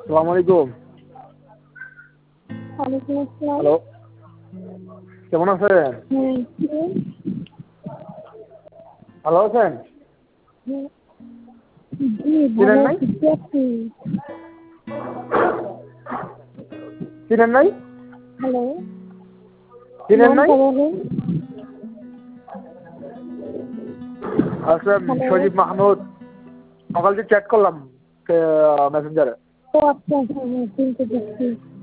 সালাম আলাইকুম। ওয়ালাইকুম আসসালাম। হ্যালো, কেমন আছেন? কে? ভালো আছেন? জি চিনেন ভালো নাই? আছি। কে আপনি? চিনেন নাই? হ্যালো, চিনেন নাই? নামটা বলেন। আচ্ছা, হ্যালো। সজীব মাহমুদ। সকাল থেকে চ্যাট করলাম মেসেঞ্জারে। ও আচ্ছা, হ্যাঁ হ্যাঁ, চিনতে পারছি।